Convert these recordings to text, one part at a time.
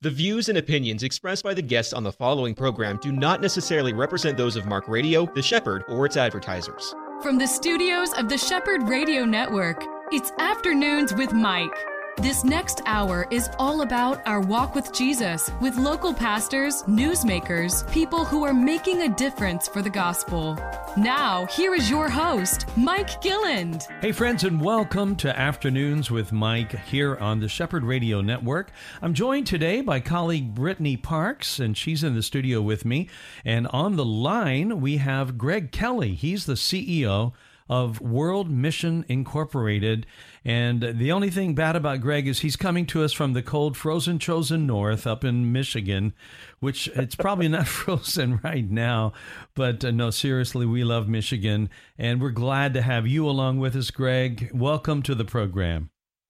The views and opinions expressed by the guests on the following program do not necessarily represent those of Mark Radio, The Shepherd, or its advertisers. From the studios of the Shepherd Radio Network, it's Afternoons with Mike. This next hour is all about our walk with Jesus, with local pastors, newsmakers, people who are making a difference for the gospel. Now, here is your host, Mike Gilland. Hey friends, and welcome to Afternoons with Mike here on the Shepherd Radio Network. I'm joined today by colleague Brittany Parks, and she's in the studio with me. And on the line, we have Greg Kelly. He's the CEO of World Mission Incorporated. And the only thing bad about Greg is he's coming to us from the cold, frozen, chosen north up in Michigan, which it's probably not frozen right now. But no, seriously, we love Michigan. And we're glad to have you along with us, Greg. Welcome to the program.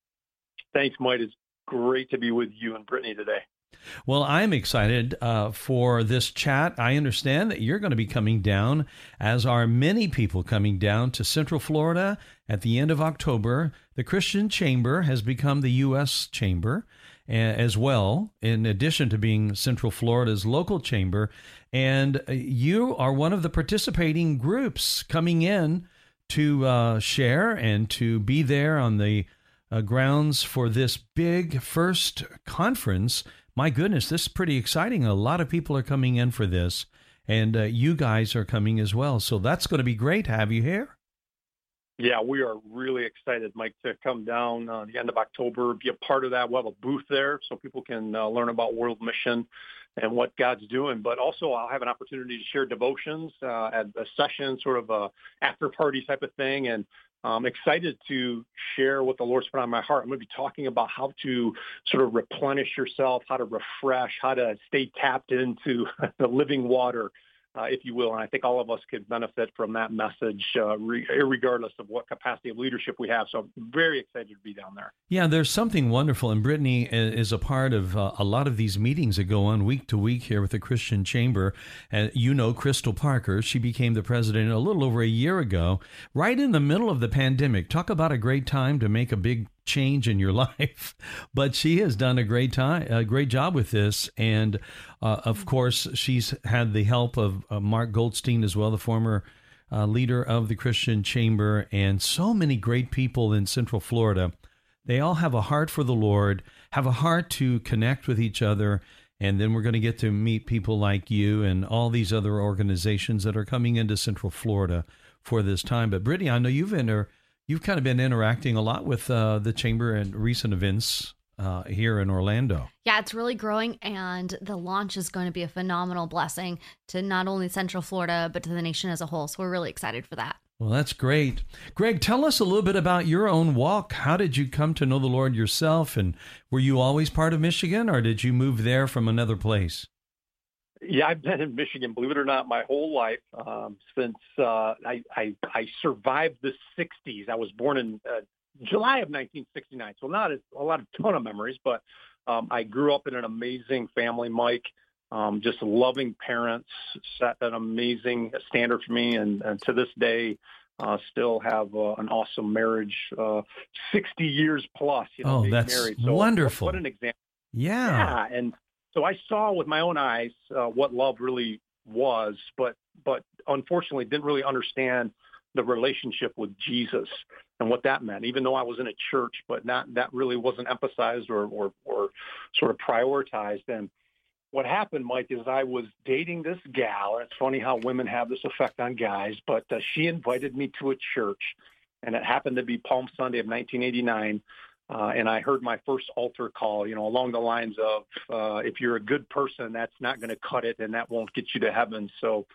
Thanks, Mike. It's great to be with you and Brittany today. Well, I'm excited for this chat. I understand that you're going to be coming down, as are many people coming down to Central Florida at the end of October. The Christian Chamber has become the U.S. Chamber as well, in addition to being Central Florida's local chamber. And you are one of the participating groups coming in to share and to be there on the grounds for this big first conference. My goodness, this is pretty exciting. A lot of people are coming in for this, and you guys are coming as well. So that's going to be great to have you here. Yeah, we are really excited, Mike, to come down the end of October, be a part of that. We'll have a booth there so people can learn about World Mission and what God's doing. But also I'll have an opportunity to share devotions at a session, sort of a after-party type of thing. And I'm excited to share what the Lord's put on my heart. I'm going to be talking about how to sort of replenish yourself, how to refresh, how to stay tapped into the living water, if you will. And I think all of us could benefit from that message, regardless of what capacity of leadership we have. So I'm very excited to be down there. Yeah, there's something wonderful. And Brittany is a part of a lot of these meetings that go on week to week here with the Christian Chamber. And you know Crystal Parker. She became the president a little over a year ago, right in the middle of the pandemic. Talk about a great time to make a big change in your life. But she has done a great job with this. And of course, she's had the help of Mark Goldstein as well, the former leader of the Christian Chamber, and so many great people in Central Florida. They all have a heart for the Lord, have a heart to connect with each other. And then we're going to get to meet people like you and all these other organizations that are coming into Central Florida for this time. But Brittany, I know you've kind of been interacting a lot with the Chamber and recent events here in Orlando. Yeah, it's really growing, and the launch is going to be a phenomenal blessing to not only Central Florida, but to the nation as a whole. So we're really excited for that. Well, that's great. Greg, tell us a little bit about your own walk. How did you come to know the Lord yourself? And were you always part of Michigan, or did you move there from another place? Yeah, I've been in Michigan, believe it or not, my whole life, since I survived the 60s. I was born in July of 1969, so not a ton of memories, but I grew up in an amazing family, Mike, just loving parents, set an amazing standard for me, and to this day, still have an awesome marriage, 60 years plus, being that's married. So wonderful. What an example. Yeah. And so I saw with my own eyes what love really was, but unfortunately didn't really understand the relationship with Jesus and what that meant, even though I was in a church, but that really wasn't emphasized or sort of prioritized. And what happened, Mike, is I was dating this gal. And it's funny how women have this effect on guys, but she invited me to a church, and it happened to be Palm Sunday of 1989. And I heard my first altar call, along the lines of, if you're a good person, that's not going to cut it, and that won't get you to heaven. So,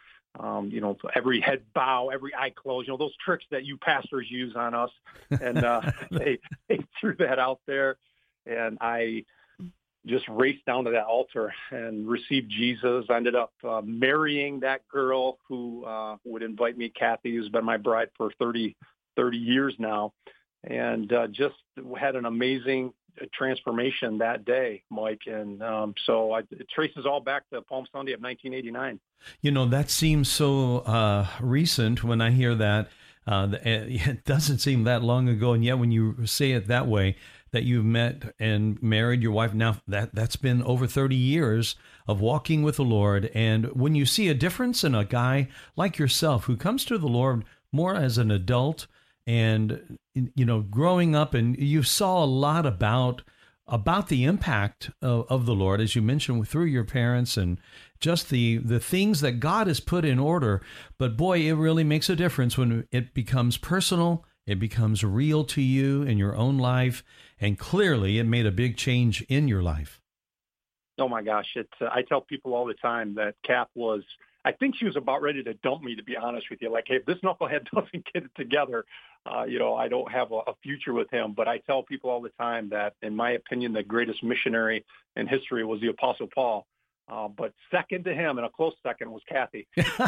every head bow, every eye close, those tricks that you pastors use on us. And they threw that out there. And I just raced down to that altar and received Jesus. I ended up marrying that girl who would invite me, Kathy, who's been my bride for 30 years now. And just had an amazing transformation that day, Mike. And so it traces all back to Palm Sunday of 1989. That seems so recent when I hear that. It doesn't seem that long ago. And yet when you say it that way, that you've met and married your wife. Now that's been over 30 years of walking with the Lord. And when you see a difference in a guy like yourself who comes to the Lord more as an adult and, growing up, and you saw a lot about the impact of the Lord, as you mentioned, through your parents and just the things that God has put in order. But boy, it really makes a difference when it becomes personal, it becomes real to you in your own life, and clearly it made a big change in your life. Oh my gosh. I tell people all the time that Kath I think she was about ready to dump me, to be honest with you. Like, hey, if this knucklehead doesn't get it together, I don't have a future with him. But I tell people all the time that, in my opinion, the greatest missionary in history was the Apostle Paul. But second to him, and a close second, was Kathy.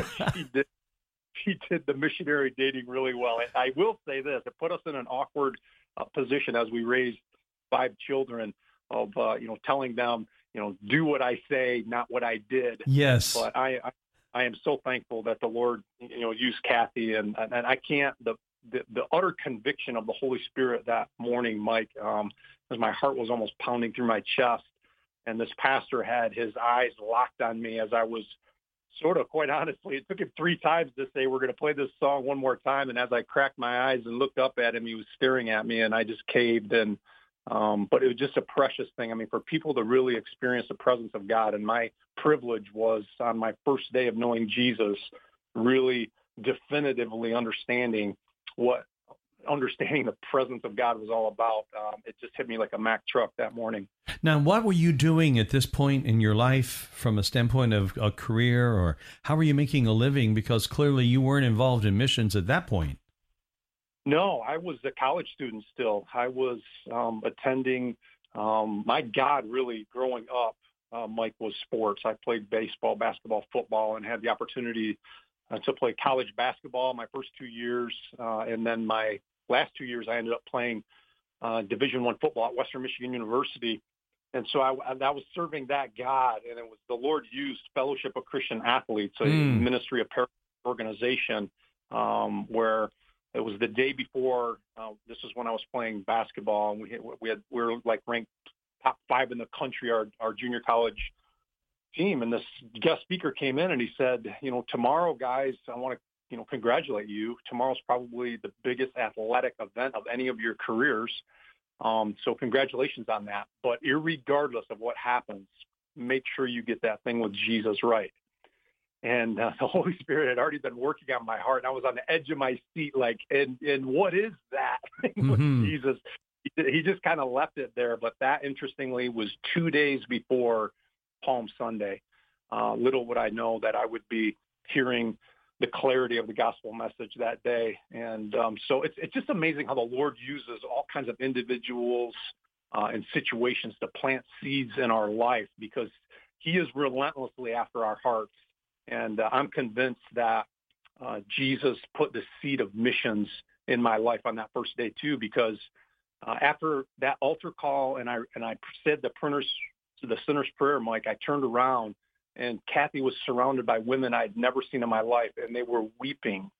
She did the missionary dating really well. And I will say this, it put us in an awkward position as we raised 5 children of, telling them, do what I say, not what I did. Yes. But I am so thankful that the Lord, used Kathy, and I can't, the utter conviction of the Holy Spirit that morning, Mike, as my heart was almost pounding through my chest. And this pastor had his eyes locked on me as I was sort of, quite honestly, it took him 3 times to say, we're going to play this song one more time. And as I cracked my eyes and looked up at him, he was staring at me, and I just caved. And but it was just a precious thing. I mean, for people to really experience the presence of God, and my privilege was on my first day of knowing Jesus, really definitively understanding the presence of God was all about. It just hit me like a Mack truck that morning. Now, what were you doing at this point in your life from a standpoint of a career, or how were you making a living? Because clearly you weren't involved in missions at that point. No, I was a college student still. I was attending, my God, really growing up, Mike, was sports. I played baseball, basketball, football, and had the opportunity to play college basketball my first 2 years. And then my last 2 years, I ended up playing Division I football at Western Michigan University. And so I was serving that God, and it was the Lord used Fellowship of Christian Athletes, a ministry of parent organization, where it was the day before. This is when I was playing basketball, and we were like ranked top 5 in the country, our junior college team. And this guest speaker came in and he said, tomorrow, guys, I want to, congratulate you. Tomorrow's probably the biggest athletic event of any of your careers. So congratulations on that. But irregardless of what happens, make sure you get that thing with Jesus right. And the Holy Spirit had already been working on my heart, and I was on the edge of my seat, like, and what is that thing with Jesus? He just kind of left it there. But that, interestingly, was 2 days before Palm Sunday. Little would I know that I would be hearing the clarity of the gospel message that day. And so it's just amazing how the Lord uses all kinds of individuals and situations to plant seeds in our life, because he is relentlessly after our hearts. And I'm convinced that Jesus put the seed of missions in my life on that first day too, because after that altar call and I said the sinner's prayer, Mike, I turned around and Kathy was surrounded by women I'd never seen in my life, and they were weeping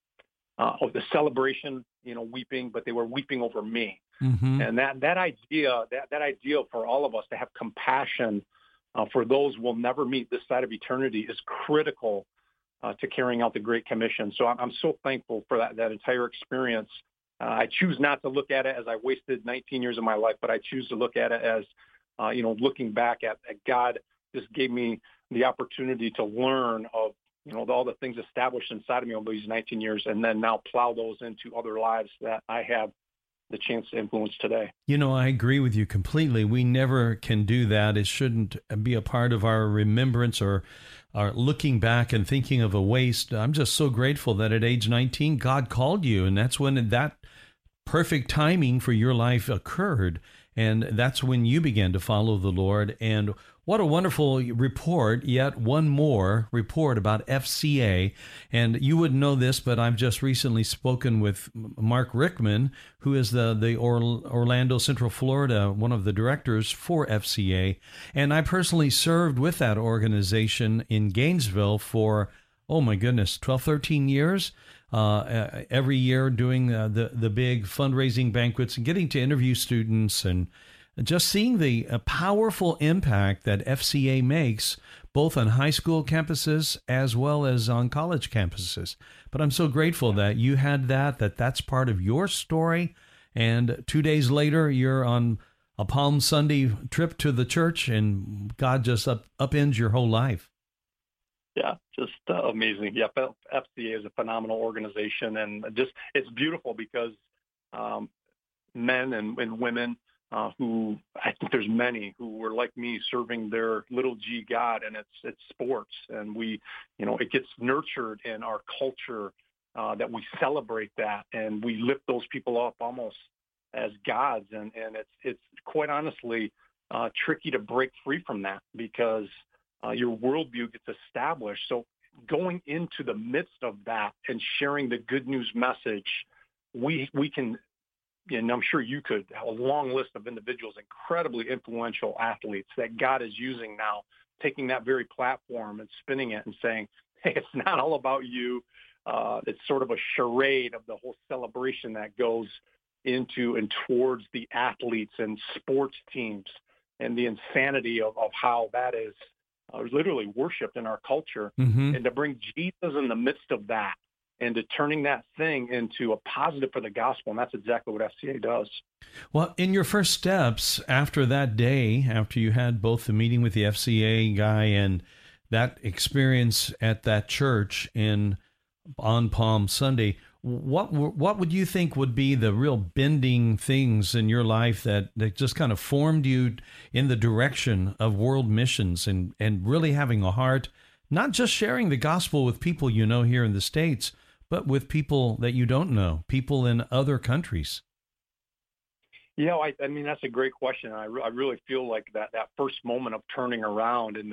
of the celebration, weeping, but they were weeping over me. Mm-hmm. And that idea for all of us to have compassion for those we'll never meet this side of eternity is critical to carrying out the Great Commission. So I'm so thankful for that entire experience. I choose not to look at it as I wasted 19 years of my life, but I choose to look at it as, looking back at God just gave me the opportunity to learn of, all the things established inside of me over these 19 years, and then now plow those into other lives that I have the chance to influence today. I agree with you completely. We never can do that. It shouldn't be a part of our remembrance or our looking back and thinking of a waste. I'm just so grateful that at age 19, God called you, and that's when that perfect timing for your life occurred. And that's when you began to follow the Lord. And what a wonderful report, yet one more report about FCA. And you wouldn't know this, but I've just recently spoken with Mark Rickman, who is the Orlando, Central Florida, one of the directors for FCA. And I personally served with that organization in Gainesville for, 12, 13 years. Every year doing the big fundraising banquets and getting to interview students and just seeing the powerful impact that FCA makes both on high school campuses as well as on college campuses. But I'm so grateful that you had that's part of your story. And 2 days later, you're on a Palm Sunday trip to the church, and God just upends your whole life. Yeah, just amazing. Yeah, FCA is a phenomenal organization, and just it's beautiful because men and women who, I think there's many who were like me, serving their little g God, and it's sports, and it gets nurtured in our culture that we celebrate that, and we lift those people up almost as gods, and it's quite honestly tricky to break free from that because your worldview gets established. So going into the midst of that and sharing the good news message, we can, and I'm sure you could, have a long list of individuals, incredibly influential athletes that God is using now, taking that very platform and spinning it and saying, hey, it's not all about you. It's sort of a charade of the whole celebration that goes into and towards the athletes and sports teams and the insanity of how that is literally worshipped in our culture. Mm-hmm. And to bring Jesus in the midst of that and to turning that thing into a positive for the gospel. And that's exactly what FCA does. Well, in your first steps after that day, after you had both the meeting with the FCA guy and that experience at that church on Palm Sunday, what would you think would be the real bending things in your life that just kind of formed you in the direction of world missions and really having a heart, not just sharing the gospel with people you know here in the States, but with people that you don't know, people in other countries? Yeah, I mean, that's a great question. I really feel like that first moment of turning around and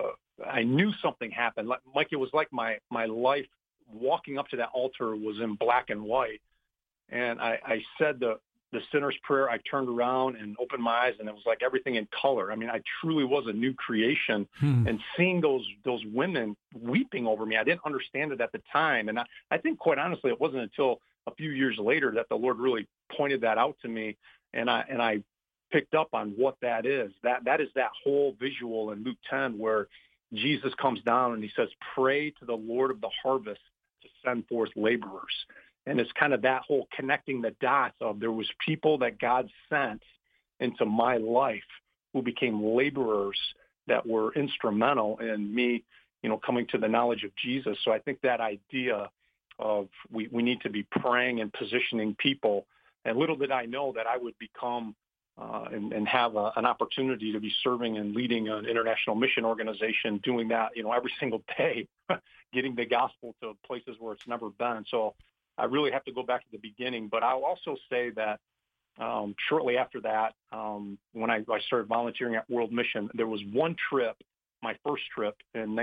I knew something happened. Like it was like my life walking up to that altar was in black and white. And I said the sinner's prayer. I turned around and opened my eyes, and it was like everything in color. I mean, I truly was a new creation. And seeing those women weeping over me, I didn't understand it at the time. And I think, quite honestly, it wasn't until a few years later that the Lord really pointed that out to me. And I picked up on what that is. That is that whole visual in Luke 10 where Jesus comes down and he says, pray to the Lord of the harvest to send forth laborers. And it's kind of that whole connecting the dots of there was people that God sent into my life who became laborers that were instrumental in me, coming to the knowledge of Jesus. So I think that idea of we need to be praying and positioning people. And little did I know that I would become and have an opportunity to be serving and leading an international mission organization, doing that, every single day, getting the gospel to places where it's never been. So I really have to go back to the beginning. But I'll also say that shortly after that, when I started volunteering at World Mission, there was one trip, my first trip in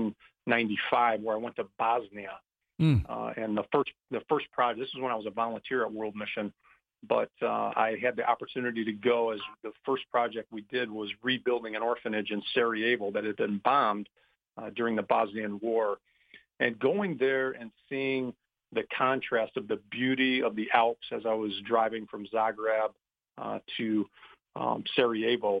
1995, where I went to Bosnia. And the first project, this is when I was a volunteer at World Mission, but I had the opportunity to go as the first project we did was rebuilding an orphanage in Sarajevo that had been bombed during the Bosnian War. And going there and seeing the contrast of the beauty of the Alps as I was driving from Zagreb to Sarajevo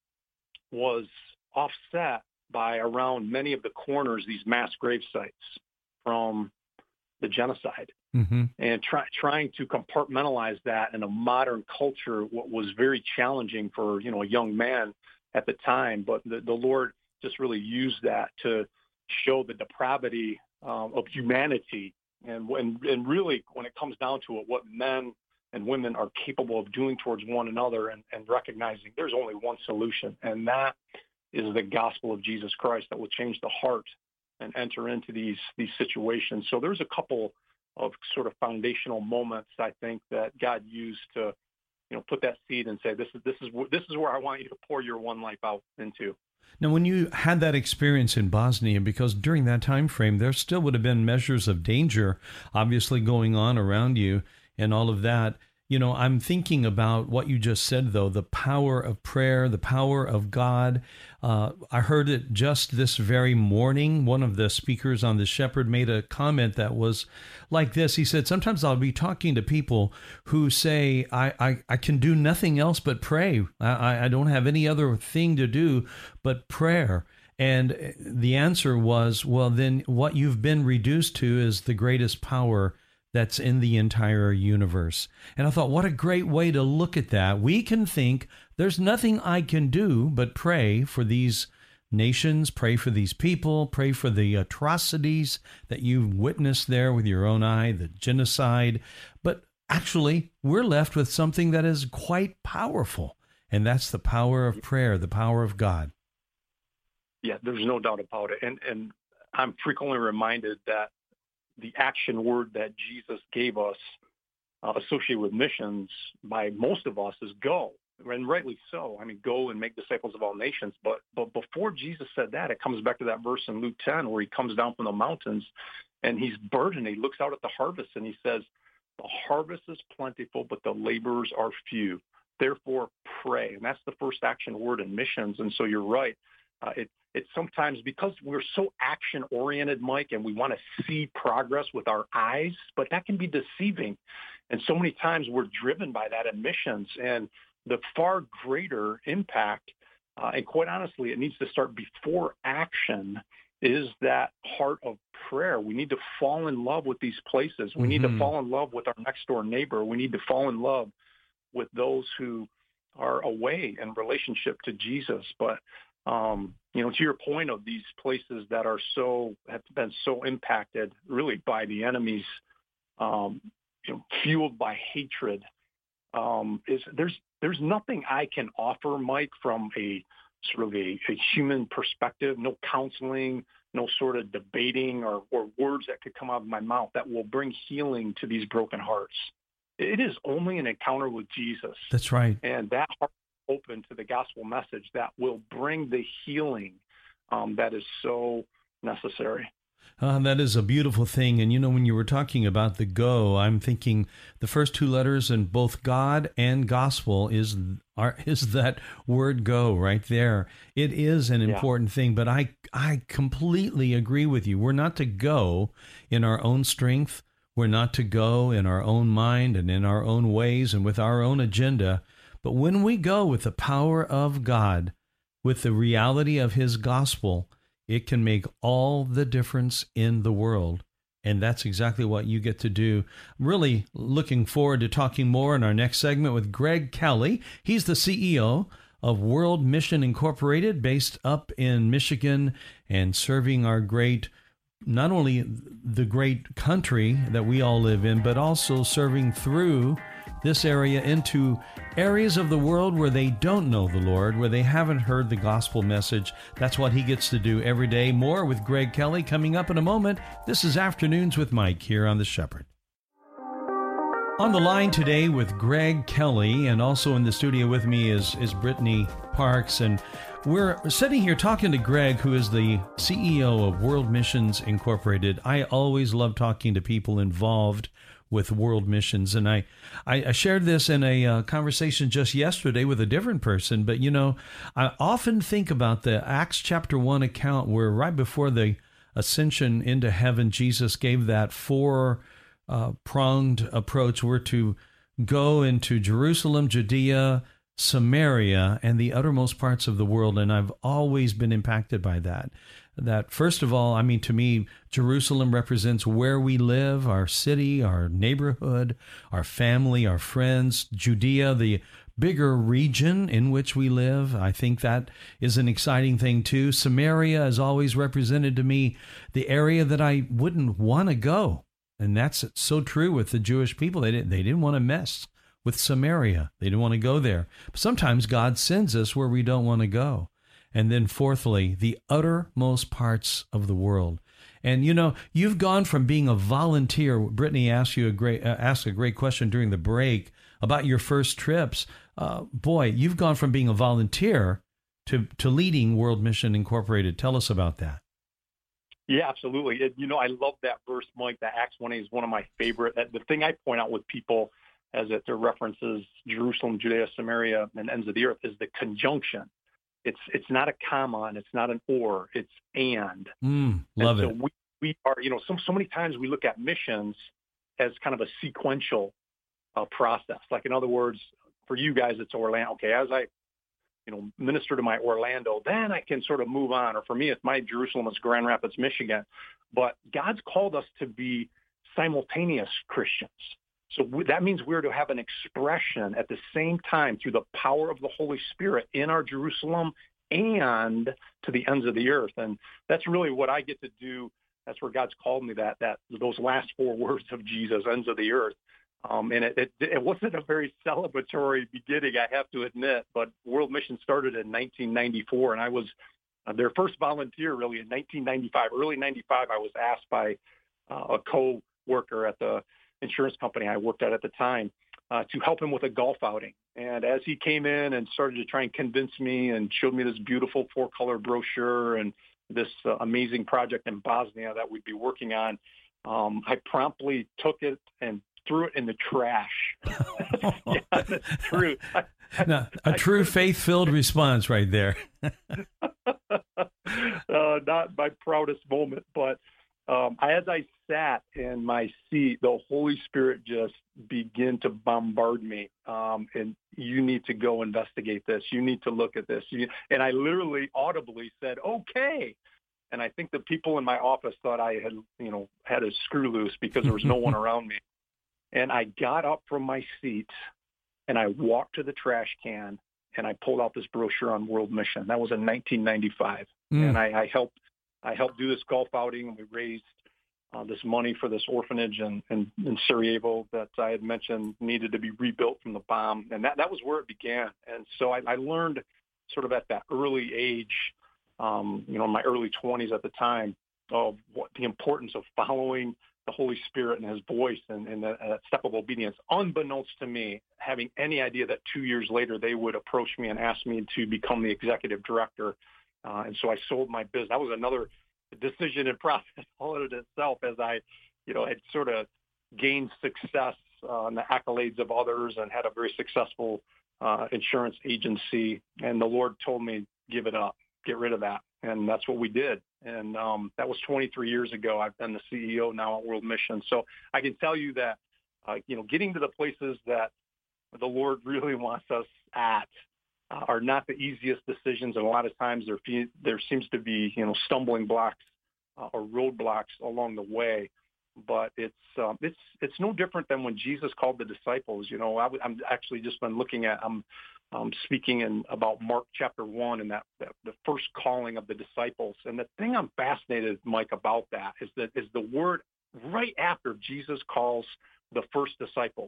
was offset by around many of the corners, these mass grave sites from the genocide. And trying to compartmentalize that in a modern culture, what was very challenging for, a young man at the time. But the Lord just really used that to show the depravity of humanity. And really, when it comes down to it, what men and women are capable of doing towards one another and recognizing there's only one solution. And that is the gospel of Jesus Christ that will change the heart and enter into these situations. So there's a couple of sort of foundational moments, I think, that God used to, put that seed and say, this is where I want you to pour your one life out into. Now, when you had that experience in Bosnia, because during that time frame, there still would have been measures of danger, obviously going on around you and all of that, I'm thinking about what you just said, though, the power of prayer, the power of God. I heard it just this very morning. One of the speakers on The Shepherd made a comment that was like this. He said, sometimes I'll be talking to people who say, I can do nothing else but pray. I don't have any other thing to do but prayer. And the answer was, well, then what you've been reduced to is the greatest power that's in the entire universe. And I thought, what a great way to look at that. We can think there's nothing I can do but pray for these nations, pray for these people, pray for the atrocities that you've witnessed there with your own eye, the genocide. But actually, we're left with something that is quite powerful, and that's the power of prayer, the power of God. Yeah, there's no doubt about it. And I'm frequently reminded that the action word that Jesus gave us associated with missions by most of us is go, and rightly so. I mean, go and make disciples of all nations. But before Jesus said that, it comes back to that verse in Luke 10 where he comes down from the mountains and he's burdened. He looks out at the harvest and he says, the harvest is plentiful, but the laborers are few. Therefore, pray. And that's the first action word in missions. And so you're right. It's sometimes because we're so action-oriented, Mike, and we want to see progress with our eyes, but that can be deceiving. And so many times we're driven by that in missions, and the far greater impact, and quite honestly, it needs to start before action, is that heart of prayer. We need to fall in love with these places. We need to fall in love with our next-door neighbor. We need to fall in love with those who are away in relationship to Jesus. But to your point of these places that have been so impacted really by the enemies, fueled by hatred, there's nothing I can offer, Mike, from a sort of a human perspective, no counseling, no sort of debating or words that could come out of my mouth that will bring healing to these broken hearts. It is only an encounter with Jesus. That's right. And that heart open to the gospel message that will bring the healing that is so necessary. That is a beautiful thing. And, when you were talking about the go, I'm thinking the first two letters in both God and gospel is that word go right there. It is an important thing, but I completely agree with you. We're not to go in our own strength. We're not to go in our own mind and in our own ways and with our own agenda. But when we go with the power of God, with the reality of his gospel, it can make all the difference in the world. And that's exactly what you get to do. I'm really looking forward to talking more in our next segment with Greg Kelly. He's the CEO of World Mission Incorporated, based up in Michigan and serving our not only the great country that we all live in, but also serving through this area into areas of the world where they don't know the Lord, where they haven't heard the gospel message. That's what he gets to do every day. More with Greg Kelly coming up in a moment. This is Afternoons with Mike here on The Shepherd. On the line today with Greg Kelly, and also in the studio with me is Brittany Parks, and we're sitting here talking to Greg, who is the CEO of World Missions Incorporated. I always love talking to people involved with world missions, and I shared this in a conversation just yesterday with a different person, but I often think about the Acts chapter 1 account where right before the ascension into heaven, Jesus gave that four-pronged approach. We're to go into Jerusalem, Judea, Samaria, and the uttermost parts of the world, and I've always been impacted by that. That, first of all, to me, Jerusalem represents where we live, our city, our neighborhood, our family, our friends. Judea, the bigger region in which we live. I think that is an exciting thing, too. Samaria has always represented to me the area that I wouldn't want to go. And that's so true with the Jewish people. They didn't want to mess with Samaria. They didn't want to go there. But sometimes God sends us where we don't want to go. And then fourthly, the uttermost parts of the world. And you've gone from being a volunteer. Brittany asked you asked a great question during the break about your first trips. You've gone from being a volunteer to leading World Mission Incorporated. Tell us about that. Yeah, absolutely. I love that verse, Mike. That Acts 1:8 is one of my favorite. The thing I point out with people as it references Jerusalem, Judea, Samaria, and ends of the earth, is the conjunction. It's not a comma and it's not an or, it's and. Love and it. So we are, so many times we look at missions as kind of a sequential process. Like, in other words, for you guys, it's Orlando. Okay, as I, minister to my Orlando, then I can sort of move on. Or for me, it's my Jerusalem, it's Grand Rapids, Michigan. But God's called us to be simultaneous Christians. So that means we're to have an expression at the same time through the power of the Holy Spirit in our Jerusalem and to the ends of the earth. And that's really what I get to do. That's where God's called me, that those last four words of Jesus, ends of the earth. And it wasn't a very celebratory beginning, I have to admit, but World Mission started in 1994, and I was their first volunteer really in 1995. Early 95, I was asked by a co-worker at the insurance company I worked at the time to help him with a golf outing. And as he came in and started to try and convince me and showed me this beautiful 4-color brochure and this amazing project in Bosnia that we'd be working on, I promptly took it and threw it in the trash. Yeah, that's true. Now, a true faith-filled response right there. Not my proudest moment, but as I sat in my seat, the Holy Spirit just began to bombard me. And you need to go investigate this. You need to look at this. And I literally audibly said, okay. And I think the people in my office thought I had, had a screw loose because there was no one around me. And I got up from my seat and I walked to the trash can and I pulled out this brochure on World Mission. That was in 1995. And I helped do this golf outing, and we raised this money for this orphanage in Sarajevo that I had mentioned needed to be rebuilt from the bomb. And that was where it began. And so I learned sort of at that early age, my early 20s at the time, of what the importance of following the Holy Spirit and his voice and that step of obedience, unbeknownst to me, having any idea that 2 years later they would approach me and ask me to become the executive director. And so I sold my business. That was another decision and process all in itself, as I, had sort of gained success and the accolades of others and had a very successful insurance agency. And the Lord told me, give it up, get rid of that. And that's what we did. And that was 23 years ago. I've been the CEO now at World Mission. So I can tell you that, getting to the places that the Lord really wants us at are not the easiest decisions. And a lot of times there seems to be, stumbling blocks or roadblocks along the way. But it's no different than when Jesus called the disciples. I'm actually just been looking at, speaking about Mark chapter 1 and that the first calling of the disciples. And the thing I'm fascinated, Mike, about that is the word right after Jesus calls the first disciples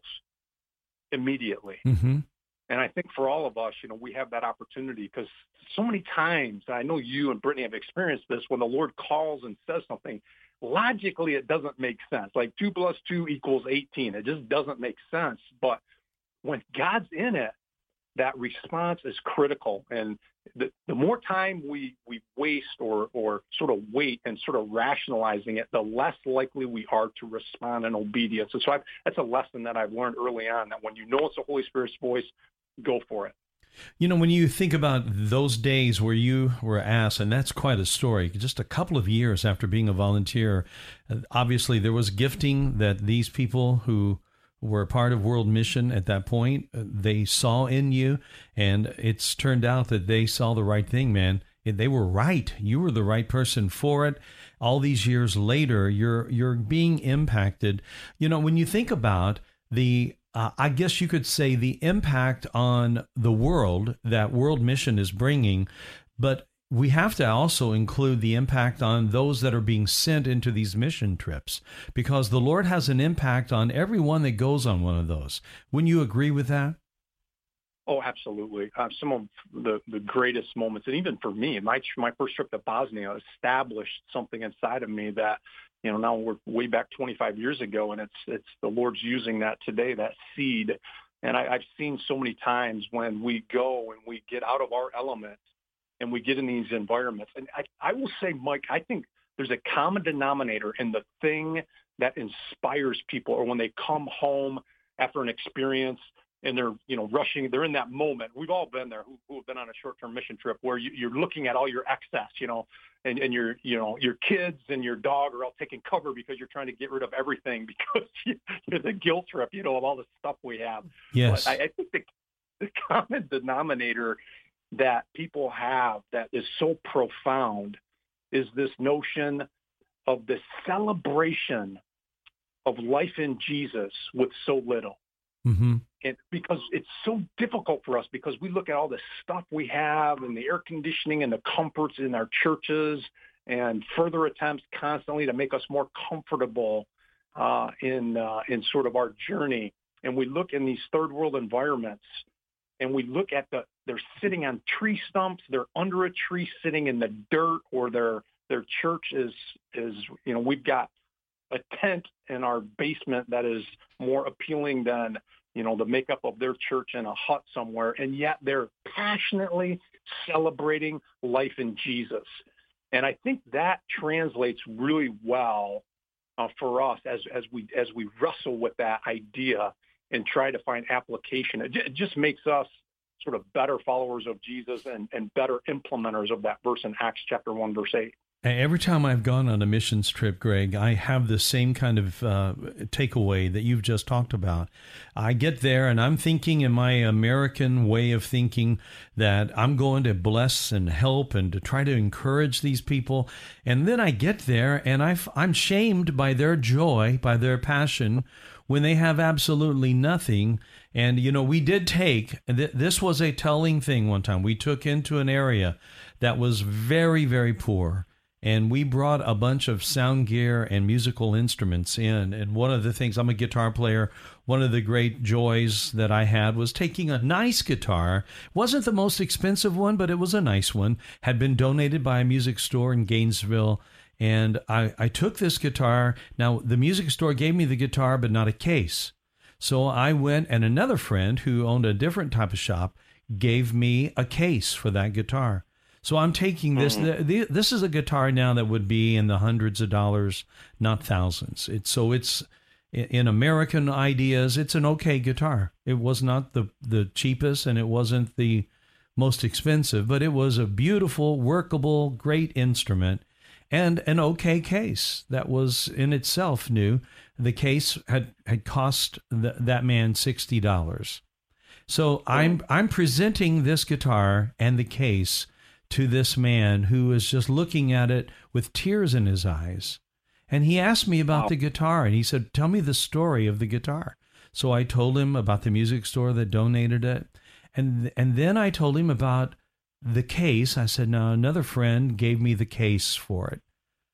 immediately. Mm-hmm. And I think for all of us, we have that opportunity, because so many times, I know you and Brittany have experienced this, when the Lord calls and says something, logically it doesn't make sense. Like 2 + 2 = 18. It just doesn't make sense. But when God's in it, that response is critical. And the more time we waste or sort of wait and sort of rationalizing it, the less likely we are to respond in obedience. And so that's a lesson that I've learned early on, that when it's the Holy Spirit's voice, go for it. When you think about those days where you were asked, and that's quite a story, just a couple of years after being a volunteer, obviously there was gifting that these people who were part of World Mission at that point, they saw in you, and it's turned out that they saw the right thing, man. They were right. You were the right person for it. All these years later, you're being impacted. When you think about I guess you could say the impact on the world that World Mission is bringing, but we have to also include the impact on those that are being sent into these mission trips, because the Lord has an impact on everyone that goes on one of those. Wouldn't you agree with that? Oh, absolutely. Some of the greatest moments, and even for me, my first trip to Bosnia established something inside of me that, now we're way back 25 years ago, and it's the Lord's using that today, that seed. And I've seen so many times when we go and we get out of our element and we get in these environments. And I will say, Mike, I think there's a common denominator in the thing that inspires people, or when they come home after an experience, and they're, rushing. They're in that moment. We've all been there who have been on a short-term mission trip where you're looking at all your excess, and your kids and your dog are all taking cover because you're trying to get rid of everything because you're the guilt trip, of all the stuff we have. Yes. But I think the common denominator that people have that is so profound is this notion of the celebration of life in Jesus with so little. Mm-hmm. And because it's so difficult for us, because we look at all the stuff we have and the air conditioning and the comforts in our churches and further attempts constantly to make us more comfortable in sort of our journey. And we look in these third world environments and we look at they're sitting on tree stumps, they're under a tree sitting in the dirt, or their church is we've got a tent in our basement that is more appealing than, the makeup of their church in a hut somewhere. And yet they're passionately celebrating life in Jesus. And I think that translates really well for us as we wrestle with that idea and try to find application. It just makes us sort of better followers of Jesus and better implementers of that verse in Acts chapter 1, verse 8. Every time I've gone on a missions trip, Greg, I have the same kind of takeaway that you've just talked about. I get there and I'm thinking in my American way of thinking that I'm going to bless and help and to try to encourage these people. And then I get there and I'm shamed by their joy, by their passion, when they have absolutely nothing. And, we did this was a telling thing one time. We took into an area that was very, very poor. And we brought a bunch of sound gear and musical instruments in. And one of the things, I'm a guitar player, one of the great joys that I had was taking a nice guitar. Wasn't the most expensive one, but it was a nice one. Had been donated by a music store in Gainesville. And I took this guitar. Now, the music store gave me the guitar, but not a case. So I went, and another friend who owned a different type of shop gave me a case for that guitar. So I'm taking this. This is a guitar now that would be in the hundreds of dollars, not thousands. It's in American ideas, it's an okay guitar. It was not the cheapest, and it wasn't the most expensive, but it was a beautiful, workable, great instrument, and an okay case that was in itself new. The case had cost that man $60. So I'm presenting this guitar and the case to this man who was just looking at it with tears in his eyes. And he asked me about the guitar, and he said, "Tell me the story of the guitar." So I told him about the music store that donated it. And then I told him about the case. I said, "Now, another friend gave me the case for it.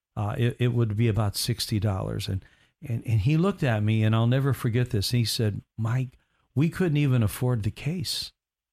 It would be about $60. And he looked at me, and I'll never forget this. He said, "Mike, we couldn't even afford the case."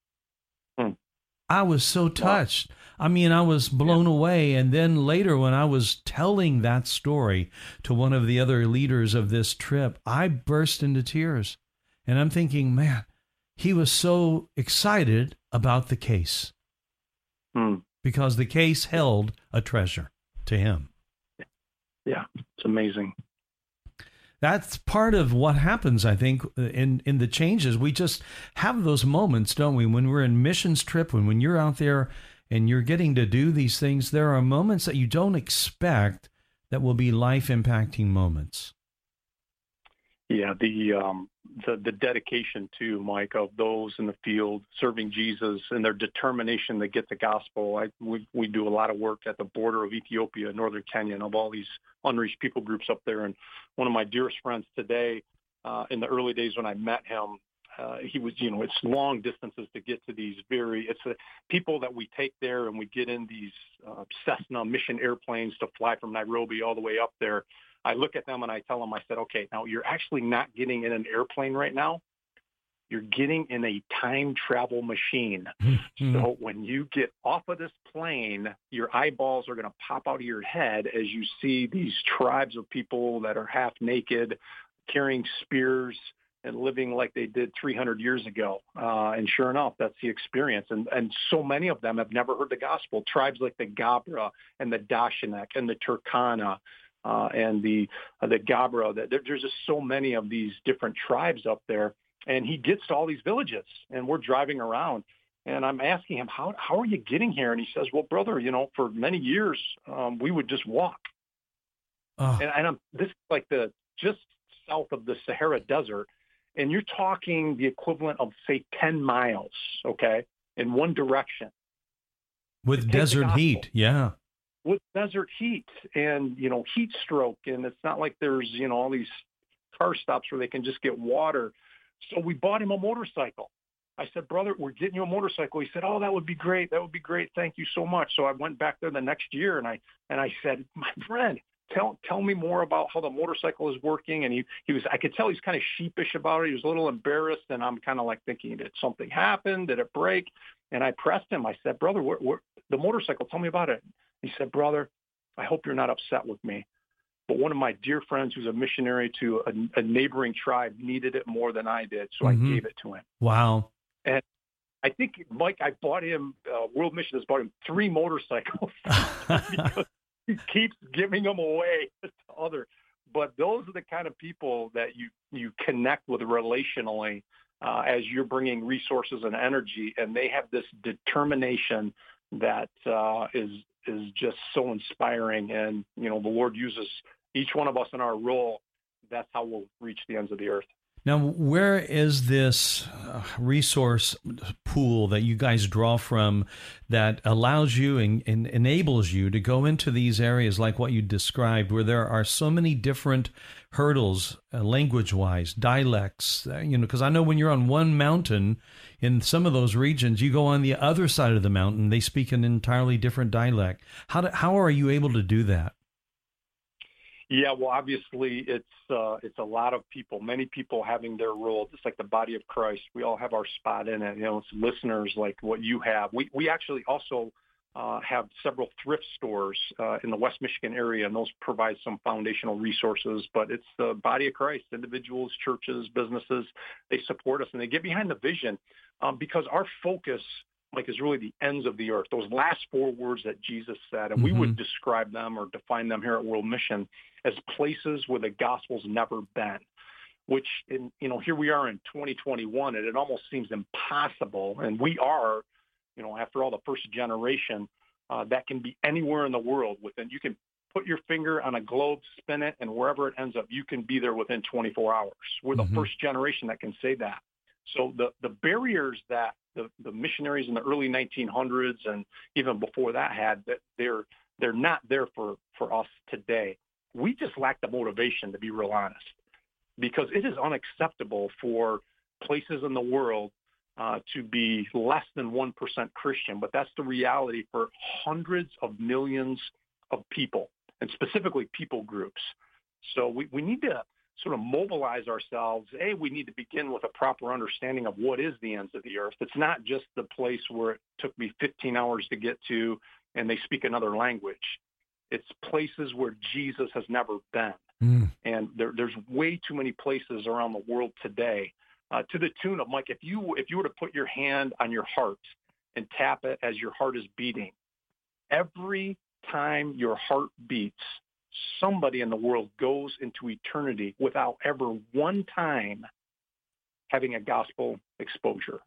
I was so touched. I mean, I was blown away. And then later, when I was telling that story to one of the other leaders of this trip, I burst into tears. And I'm thinking, man, he was so excited about the case because the case held a treasure to him. Yeah, it's amazing. That's part of what happens, I think, in the changes. We just have those moments, don't we? When we're in missions trip, when you're out there and you're getting to do these things, there are moments that you don't expect that will be life-impacting moments. Yeah, the dedication too, Mike, of those in the field serving Jesus and their determination to get the gospel. We do a lot of work at the border of Ethiopia, northern Kenya, and of all these unreached people groups up there. And one of my dearest friends today, in the early days when I met him, he was, it's long distances to get to these it's the people that we take there, and we get in these Cessna mission airplanes to fly from Nairobi all the way up there. I look at them and I tell them, I said, okay, now you're actually not getting in an airplane right now. You're getting in a time travel machine. So when you get off of this plane, your eyeballs are going to pop out of your head as you see these tribes of people that are half naked, carrying spears and living like they did 300 years ago. And sure enough, that's the experience. And so many of them have never heard the gospel. Tribes like the Gabra and the Dashanak and the Turkana, and the Gabra. There's just so many of these different tribes up there. And he gets to all these villages, and we're driving around. And I'm asking him, how are you getting here? And he says, well, brother, for many years, we would just walk. Oh. And this is like just south of the Sahara Desert. And you're talking the equivalent of, say, 10 miles, okay, in one direction. With desert heat, yeah. With desert heat and, heat stroke. And it's not like there's, all these car stops where they can just get water. So we bought him a motorcycle. I said, brother, we're getting you a motorcycle. He said, oh, that would be great. That would be great. Thank you so much. So I went back there the next year, and I said, my friend, tell me more about how the motorcycle is working. And he was, I could tell he's kind of sheepish about it. He was a little embarrassed, and I'm kind of like thinking, did something happen? Did it break? And I pressed him. I said, brother, the motorcycle, tell me about it. He said, brother, I hope you're not upset with me, but one of my dear friends who's a missionary to a neighboring tribe needed it more than I did, so I gave it to him. Wow. And I think, Mike, I bought him, World Mission has bought him 3 motorcycles because he keeps giving them away to others. But those are the kind of people that you connect with relationally as you're bringing resources and energy, and they have this determination that is just so inspiring. And, the Lord uses each one of us in our role. That's how we'll reach the ends of the earth. Now, where is this resource pool that you guys draw from that allows you and enables you to go into these areas like what you described, where there are so many different hurdles, language-wise, dialects, because I know when you're on one mountain in some of those regions, you go on the other side of the mountain, they speak an entirely different dialect. How are you able to do that? Yeah, well, obviously it's a lot of people, many people having their role, just like the body of Christ. We all have our spot in it. It's listeners like what you have. We actually also have several thrift stores in the West Michigan area, and those provide some foundational resources. But it's the body of Christ, individuals, churches, businesses. They support us, and they get behind the vision because our focus, like, is really the ends of the earth. Those last 4 words that Jesus said, and we would describe them or define them here at World Mission as places where the gospel's never been, which, here we are in 2021, and it almost seems impossible. And we are, after all, the first generation that can be anywhere in the world. You can put your finger on a globe, spin it, and wherever it ends up, you can be there within 24 hours. We're the first generation that can say that. So the barriers that the missionaries in the early 1900s and even before that had, that they're not there for us today. We just lack the motivation, to be real honest, because it is unacceptable for places in the world to be less than 1% Christian. But that's the reality for hundreds of millions of people, and specifically people groups. So we need to sort of mobilize ourselves. We need to begin with a proper understanding of what is the ends of the earth. It's not just the place where it took me 15 hours to get to and they speak another language. It's places where Jesus has never been. And there's way too many places around the world today to the tune of, Mike, if you were to put your hand on your heart and tap it as your heart is beating, every time your heart beats, somebody in the world goes into eternity without ever one time having a gospel exposure.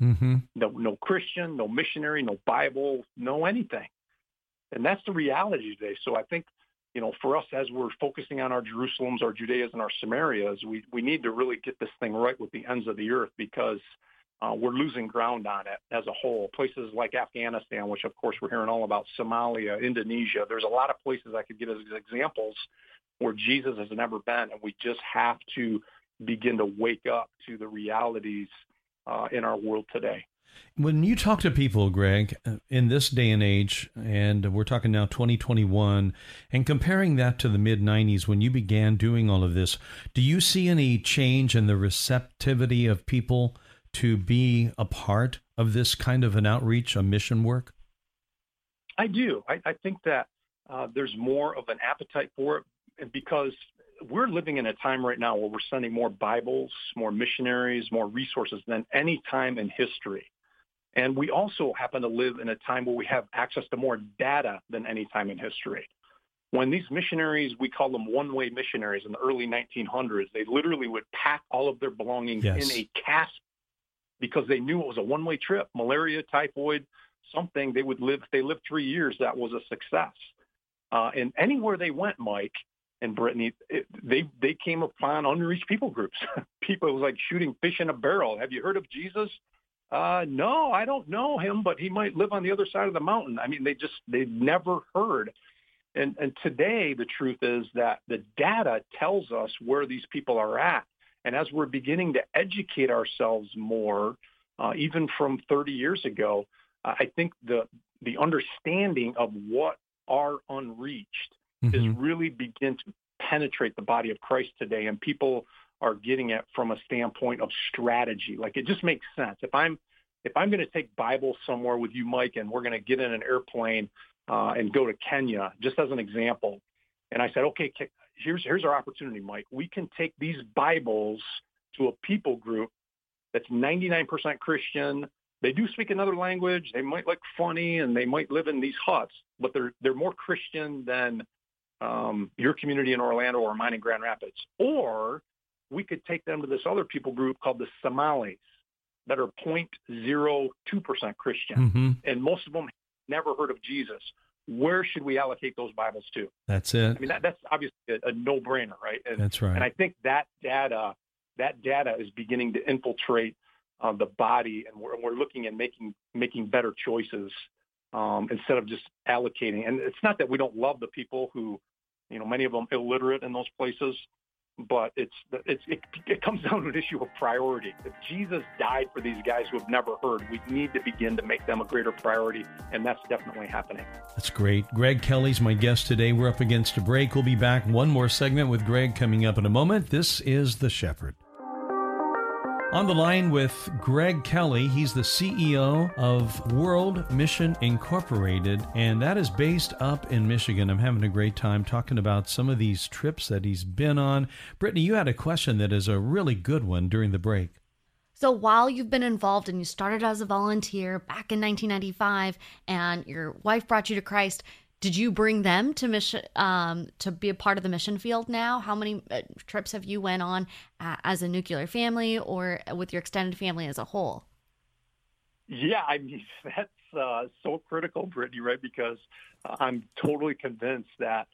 No Christian, no missionary, no Bible, no anything. And that's the reality today. So I think, for us, as we're focusing on our Jerusalems, our Judeas, and our Samarias, we need to really get this thing right with the ends of the earth, because we're losing ground on it as a whole. Places like Afghanistan, which, of course, we're hearing all about, Somalia, Indonesia. There's a lot of places I could give as examples where Jesus has never been, and we just have to begin to wake up to the realities in our world today. When you talk to people, Greg, in this day and age, and we're talking now 2021, and comparing that to the mid-'90s when you began doing all of this, do you see any change in the receptivity of people to be a part of this kind of an outreach, a mission work? I do. I think that there's more of an appetite for it, because we're living in a time right now where we're sending more Bibles, more missionaries, more resources than any time in history. And we also happen to live in a time where we have access to more data than any time in history. when these missionaries, we call them one-way missionaries in the early 1900s, they literally would pack all of their belongings in a casket because they knew it was a one-way trip. Malaria, typhoid, something, they would live. If they lived 3 years, that was a success. And anywhere they went, Mike and Brittany, they came upon unreached people groups. People, it was like shooting fish in a barrel. Have you heard of Jesus? No, I don't know him, but he might live on the other side of the mountain. I mean, they never heard. And today, the truth is that the data tells us where these people are at. And as we're beginning to educate ourselves more, even from 30 years ago, I think the understanding of what are unreached is really begin to penetrate the body of Christ today. And people are getting it from a standpoint of strategy. Like, it just makes sense. If I'm going to take Bible somewhere with you, Mike, and we're going to get in an airplane and go to Kenya, just as an example. And I said, okay, here's our opportunity, Mike. We can take these Bibles to a people group that's 99% Christian. They do speak another language. They might look funny, and they might live in these huts, but they're more Christian than your community in Orlando or mine in Grand Rapids. Or we could take them to this other people group called the Somalis that are 0.02% Christian, and most of them never heard of Jesus. Where should we allocate those Bibles to? That's it. I mean, that's obviously a no-brainer, right? And, that's right. And I think that data is beginning to infiltrate the body, and we're looking at making better choices instead of just allocating. And it's not that we don't love the people who, many of them illiterate in those places, but it comes down to an issue of priority. If Jesus died for these guys who have never heard, we need to begin to make them a greater priority, and that's definitely happening. That's great. Greg Kelly's my guest today. We're up against a break. We'll be back. One more segment with Greg coming up in a moment. This is The Shepherd. On the line with Greg Kelly. He's the CEO of World Mission Incorporated, and that is based up in Michigan. I'm having a great time talking about some of these trips that he's been on. Brittany, you had a question that is a really good one during the break. So while you've been involved and you started as a volunteer back in 1995 and your wife brought you to Christ, did you bring them to mission to be a part of the mission field now? How many trips have you went on as a nuclear family or with your extended family as a whole? Yeah, I mean, that's so critical, Brittany, right? Because I'm totally convinced that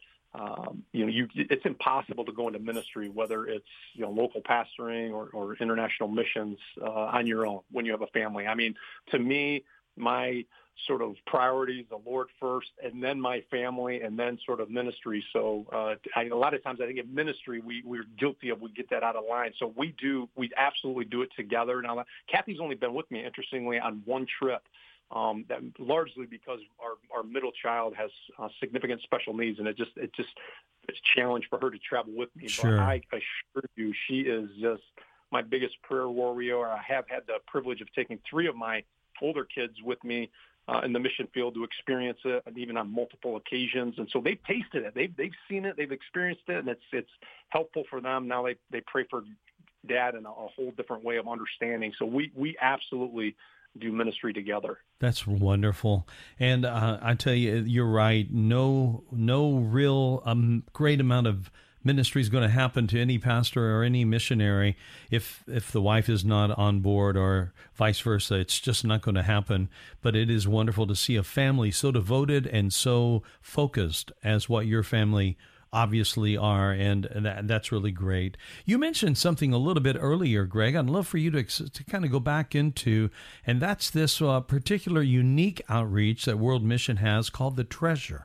it's impossible to go into ministry, whether it's local pastoring or international missions on your own when you have a family. I mean, to me, my sort of priorities, the Lord first, and then my family, and then sort of ministry. So a lot of times I think in ministry we're guilty of, we get that out of line. So we absolutely do it together. Now, Kathy's only been with me, interestingly, on one trip, that largely because our middle child has significant special needs, and it's a challenge for her to travel with me. Sure. But I assure you, she is just my biggest prayer warrior. I have had the privilege of taking 3 of my older kids with me in the mission field to experience it, and even on multiple occasions. And so they've tasted it. They've seen it. They've experienced it, and it's helpful for them. Now they pray for Dad in a whole different way of understanding. So we absolutely do ministry together. That's wonderful. And I tell you, you're right. No real great amount of ministry is going to happen to any pastor or any missionary if the wife is not on board, or vice versa. It's just not going to happen. But it is wonderful to see a family so devoted and so focused as what your family obviously are, and that's really great. You mentioned something a little bit earlier, Greg. I'd love for you to kind of go back into, and that's this particular unique outreach that World Mission has called the Treasure.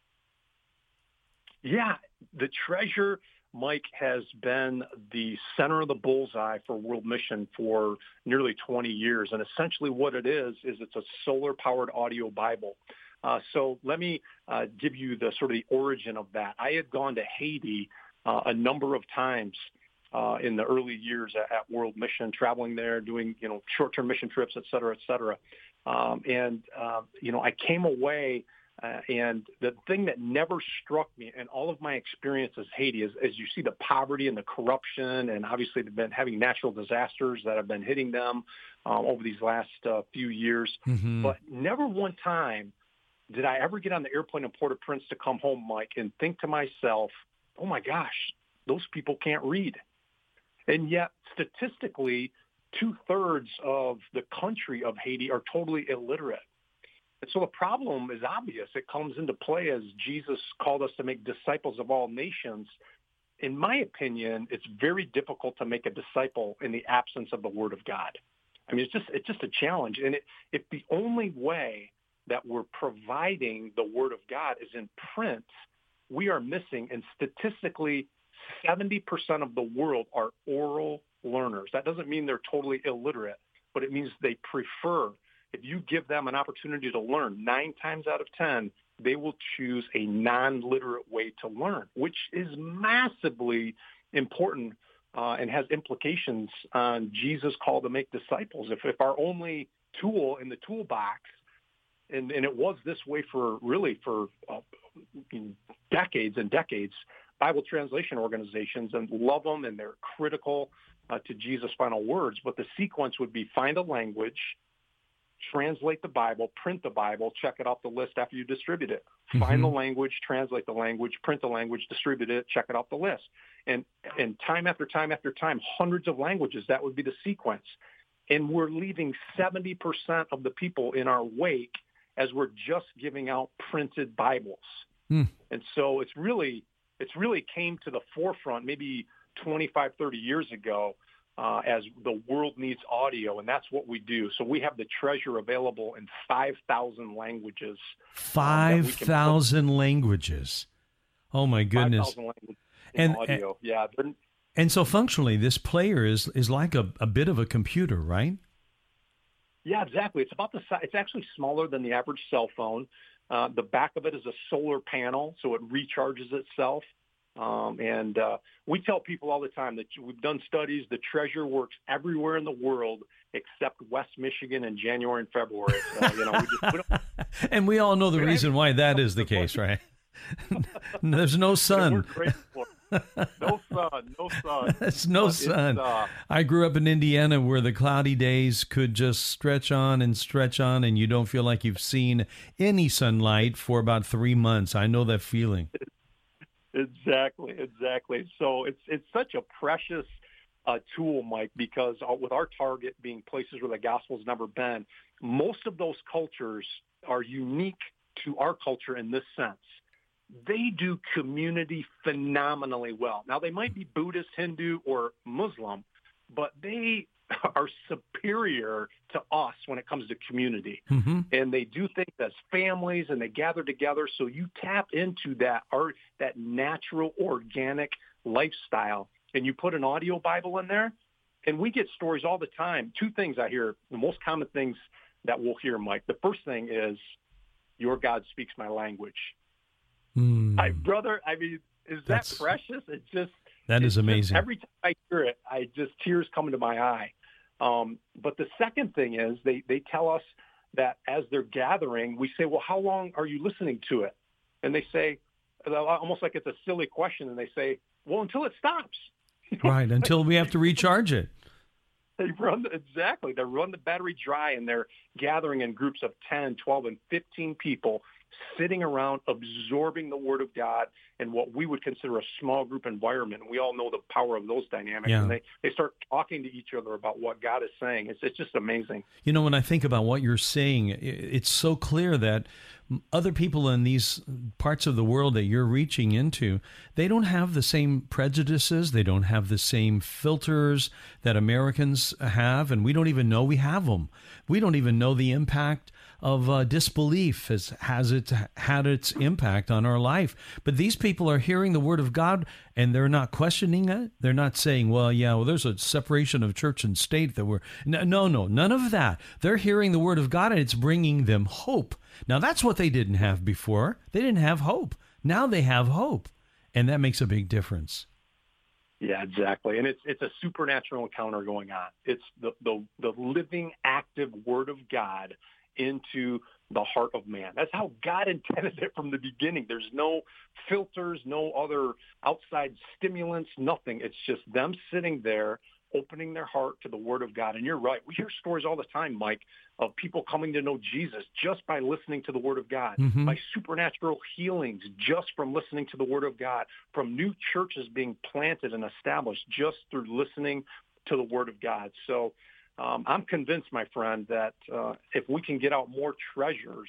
Yeah. The Treasure, Mike, has been the center of the bullseye for World Mission for nearly 20 years. And essentially what it is it's a solar-powered audio Bible. So let me give you the sort of the origin of that. I had gone to Haiti a number of times in the early years at World Mission, traveling there, doing short-term mission trips, et cetera, et cetera. I came away. And the thing that never struck me in all of my experiences Haiti is, as you see the poverty and the corruption, and obviously they've been having natural disasters that have been hitting them over these last few years. Mm-hmm. But never one time did I ever get on the airplane in Port-au-Prince to come home, Mike, and think to myself, oh my gosh, those people can't read. And yet, statistically, 2/3 of the country of Haiti are totally illiterate. And so the problem is obvious. It comes into play as Jesus called us to make disciples of all nations. In my opinion, it's very difficult to make a disciple in the absence of the Word of God. I mean, it's just a challenge. And if the only way that we're providing the Word of God is in print, we are missing. And statistically, 70% of the world are oral learners. That doesn't mean they're totally illiterate, but it means they prefer. If you give them an opportunity to learn, 9 times out of 10, they will choose a non-literate way to learn, which is massively important and has implications on Jesus' call to make disciples. If our only tool in the toolbox, and it was this way for decades and decades, Bible translation organizations, and love them, and they're critical to Jesus' final words, but the sequence would be find a language, translate the Bible, print the Bible, check it off the list after you distribute it. Find the language, translate the language, print the language, distribute it, check it off the list. And time after time after time, hundreds of languages, that would be the sequence. And we're leaving 70% of the people in our wake as we're just giving out printed Bibles. And so it's really came to the forefront maybe 25, 30 years ago as the world needs audio, and that's what we do. So we have the treasure available in 5,000 languages. 5,000 languages. Oh, my goodness. 5,000 languages in audio, yeah. And so functionally, this player is like a bit of a computer, right? Yeah, exactly. It's about the size. It's actually smaller than the average cell phone. The back of it is a solar panel, so it recharges itself. And we tell people all the time that we've done studies. The treasure works everywhere in the world except West Michigan in January and February. So, we just and we all know the reason why that is the case, right? There's no sun. No sun. There's no sun. I grew up in Indiana where the cloudy days could just stretch on, and you don't feel like you've seen any sunlight for about 3 months. I know that feeling. Exactly. So it's such a precious tool, Mike, because with our target being places where the gospel's never been, most of those cultures are unique to our culture in this sense. They do community phenomenally well. Now, they might be Buddhist, Hindu, or Muslim, but they are superior to us when it comes to community. And they do things as families, and they gather together. So you tap into that natural, organic lifestyle, and you put an audio Bible in there, and we get stories all the time. 2 things I hear, the most common things that we'll hear, Mike. The first thing is, your God speaks my language. Brother, I mean, is that precious? That is amazing. Every time I hear it, tears come into my eye. But the second thing is they tell us that as they're gathering, we say, well, how long are you listening to it? And they say, almost like it's a silly question, and they say, well, until it stops. Right, until we have to recharge it. They run the battery dry, and they're gathering in groups of 10, 12, and 15 people, sitting around absorbing the Word of God in what we would consider a small group environment. We all know the power of those dynamics. Yeah. And they start talking to each other about what God is saying. It's just amazing. When I think about what you're saying, it's so clear that other people in these parts of the world that you're reaching into, they don't have the same prejudices. They don't have the same filters that Americans have, and we don't even know we have them. We don't even know the impact of disbelief has had its impact on our life. But these people are hearing the Word of God, and they're not questioning it. They're not saying, well, there's a separation of church and state that we're... No, none of that. They're hearing the Word of God, and it's bringing them hope. Now, that's what they didn't have before. They didn't have hope. Now they have hope, and that makes a big difference. Yeah, exactly. And it's a supernatural encounter going on. It's the living, active Word of God into the heart of man. That's how God intended it from the beginning. There's no filters, no other outside stimulants, nothing. It's just them sitting there opening their heart to the Word of God. And you're right. We hear stories all the time, Mike, of people coming to know Jesus just by listening to the Word of God, by supernatural healings just from listening to the Word of God, from new churches being planted and established just through listening to the Word of God. So I'm convinced, my friend, that if we can get out more treasures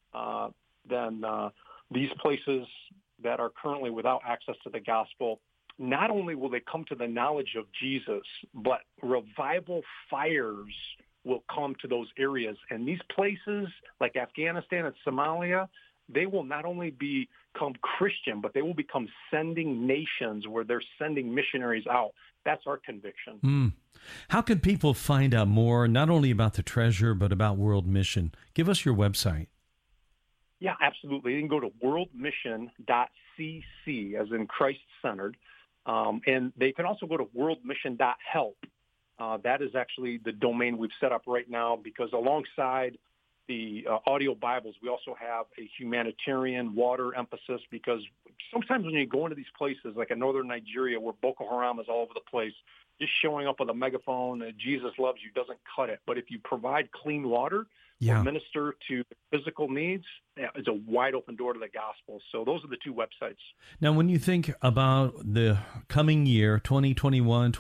than these places that are currently without access to the gospel, not only will they come to the knowledge of Jesus, but revival fires will come to those areas. And these places like Afghanistan and Somalia, they will not only become Christian, but they will become sending nations where they're sending missionaries out. That's our conviction. How can people find out more, not only about the treasure, but about World Mission? Give us your website. Yeah, absolutely. You can go to worldmission.cc, as in Christ-centered. And they can also go to worldmission.help. That is actually the domain we've set up right now, because alongside the audio Bibles, we also have a humanitarian water emphasis, because sometimes when you go into these places, like in northern Nigeria where Boko Haram is all over the place, just showing up with a megaphone, Jesus loves you, doesn't cut it. But if you provide clean water or minister to physical needs, it's a wide open door to the gospel. So those are the two websites. Now, when you think about the coming year, 2021,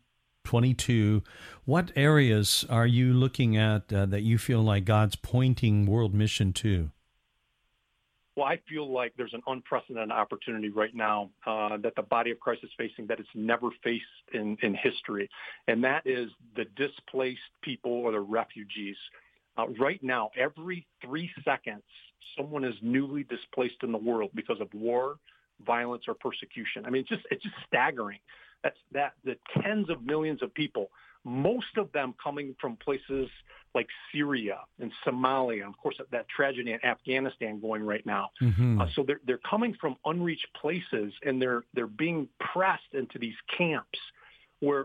2022, what areas are you looking at that you feel like God's pointing World Mission to? Well, I feel like there's an unprecedented opportunity right now that the body of Christ is facing that it's never faced in history, and that is the displaced people or the refugees. Right now, every 3 seconds, someone is newly displaced in the world because of war, violence, or persecution. I mean, it's just staggering. The tens of millions of people, most of them coming from places like Syria and Somalia, and of course that tragedy in Afghanistan going right now. So they're coming from unreached places, and they're being pressed into these camps where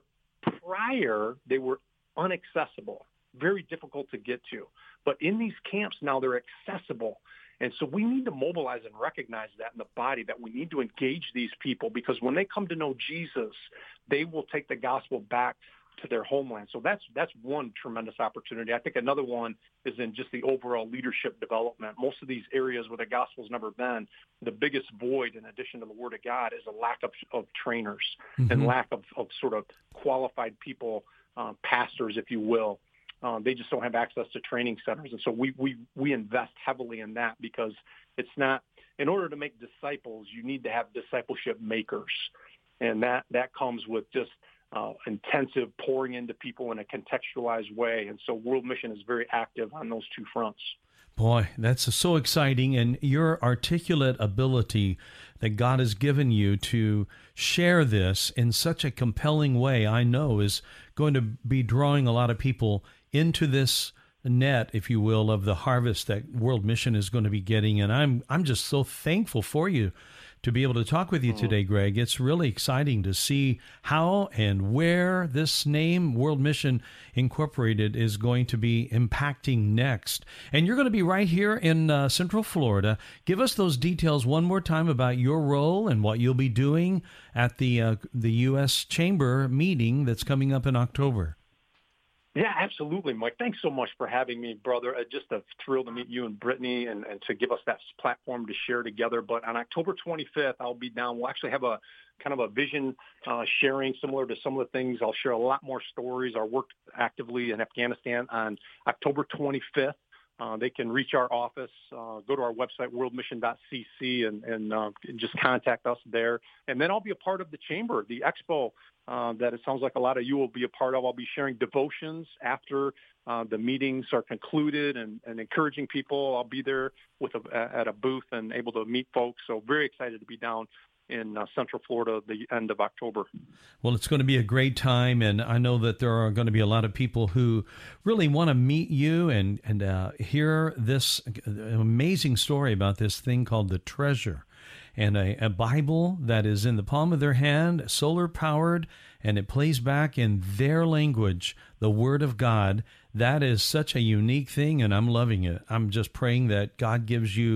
prior they were inaccessible, very difficult to get to. But in these camps now they're accessible. And so we need to mobilize and recognize that in the body, that we need to engage these people, because when they come to know Jesus, they will take the gospel back to their homeland. So that's one tremendous opportunity. I think another one is in just the overall leadership development. Most of these areas where the gospel's never been, the biggest void, in addition to the Word of God, is a lack of trainers and lack of sort of qualified people, pastors, if you will. They just don't have access to training centers. And so we invest heavily in that, because it's not, in order to make disciples, you need to have discipleship makers. And that comes with just intensive pouring into people in a contextualized way. And so World Mission is very active on those two fronts. Boy, that's so exciting. And your articulate ability that God has given you to share this in such a compelling way, I know, is going to be drawing a lot of people into this net, if you will, of the harvest that World Mission is going to be getting. And I'm just so thankful for you to be able to talk with you today, Greg. It's really exciting to see how and where this name, World Mission Incorporated, is going to be impacting next. And you're going to be right here in Central Florida. Give us those details one more time about your role and what you'll be doing at the U.S. Chamber meeting that's coming up in October. Yeah, absolutely, Mike. Thanks so much for having me, brother. Just a thrill to meet you and Brittany and to give us that platform to share together. But on October 25th, I'll be down. We'll actually have a kind of a vision sharing similar to some of the things. I'll share a lot more stories. I worked actively in Afghanistan on October 25th. They can reach our office, go to our website, worldmission.cc, and just contact us there. And then I'll be a part of the chamber, the expo that it sounds like a lot of you will be a part of. I'll be sharing devotions after the meetings are concluded and encouraging people. I'll be there at a booth and able to meet folks. So very excited to be down in Central Florida the end of October. Well, it's going to be a great time, and I know that there are going to be a lot of people who really want to meet you and hear this amazing story about this thing called the treasure, and a Bible that is in the palm of their hand, solar-powered, and it plays back in their language, the Word of God. That is such a unique thing, and I'm loving it. I'm just praying that God gives you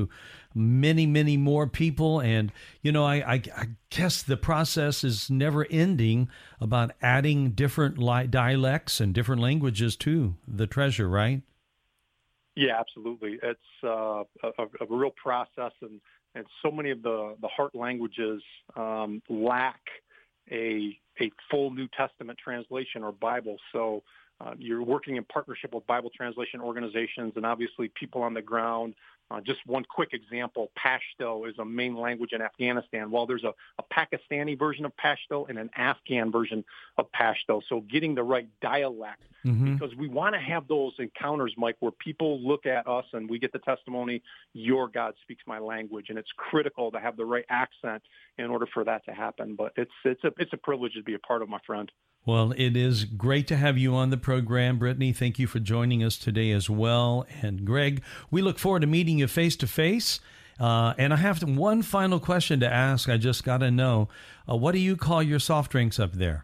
many, many more people. And, I guess the process is never ending about adding different dialects and different languages to the treasure, right? Yeah, absolutely. It's a real process, and so many of the heart languages lack a full New Testament translation or Bible. So you're working in partnership with Bible translation organizations and obviously people on the ground. Just one quick example, Pashto is a main language in Afghanistan. Well, there's a Pakistani version of Pashto and an Afghan version of Pashto. So getting the right dialect, because we want to have those encounters, Mike, where people look at us and we get the testimony, your God speaks my language. And it's critical to have the right accent in order for that to happen. But it's a privilege to be a part of, my friend. Well, it is great to have you on the program, Brittany. Thank you for joining us today as well. And Greg, we look forward to meeting you face to face. And I have one final question to ask. I just got to know, what do you call your soft drinks up there?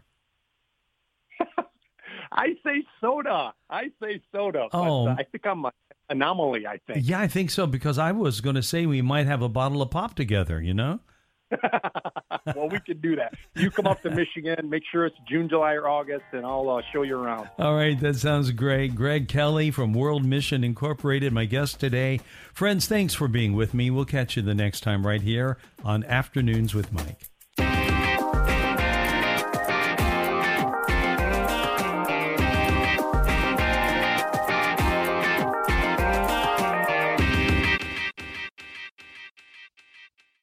I say soda. Oh, but, I think I'm an anomaly, I think. Yeah, I think so, because I was going to say we might have a bottle of pop together, Well, we can do that. You come up to Michigan, make sure it's June, July, or August, and I'll show you around. All right, that sounds great. Greg Kelly from World Mission Incorporated, my guest today. Friends, thanks for being with me. We'll catch you the next time right here on Afternoons with Mike.